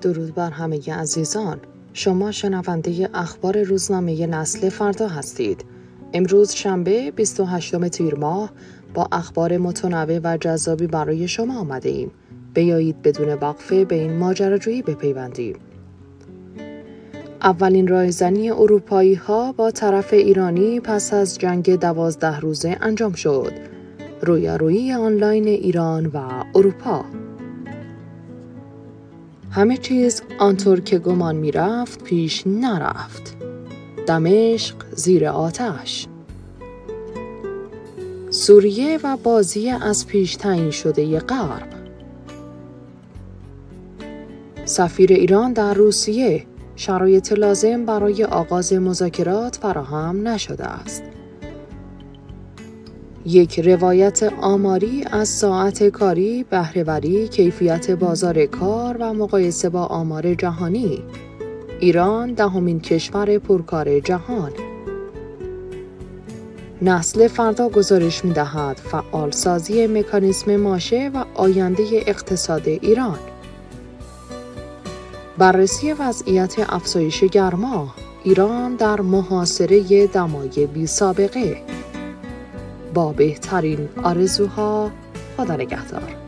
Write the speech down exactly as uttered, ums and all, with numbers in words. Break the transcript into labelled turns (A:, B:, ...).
A: درود بر همه عزیزان. شما شنونده اخبار روزنامه نسل فردا هستید. امروز شنبه بیست و هشتم تیر ماه با اخبار متنوع و جذابی برای شما آمده ایم. بیایید بدون وقفه به این ماجراجویی بپیوندیم. اولین رایزنی اروپایی ها با طرف ایرانی پس از جنگ دوازده روزه انجام شد. رویارویی آنلاین ایران و اروپا. همه چیز آنطور که گمان می رفت پیش نرفت. دمشق زیر آتش. سوریه و بازی از پیش تعیین شده غرب. سفیر ایران در روسیه: شرایط لازم برای آغاز مذاکرات فراهم نشده است. یک روایت آماری از ساعت کاری، بهره‌وری، کیفیت بازار کار و مقایسه با آمار جهانی. ایران دهمین کشور پرکار جهان. نسل فردا گزارش می‌دهد فعالسازی مکانیزم ماشه و آینده اقتصاد ایران. بررسی وضعیت افزایش گرما. ایران در محاصره دمای بی سابقه. با بهترین آرزوها، خدا نگهدار.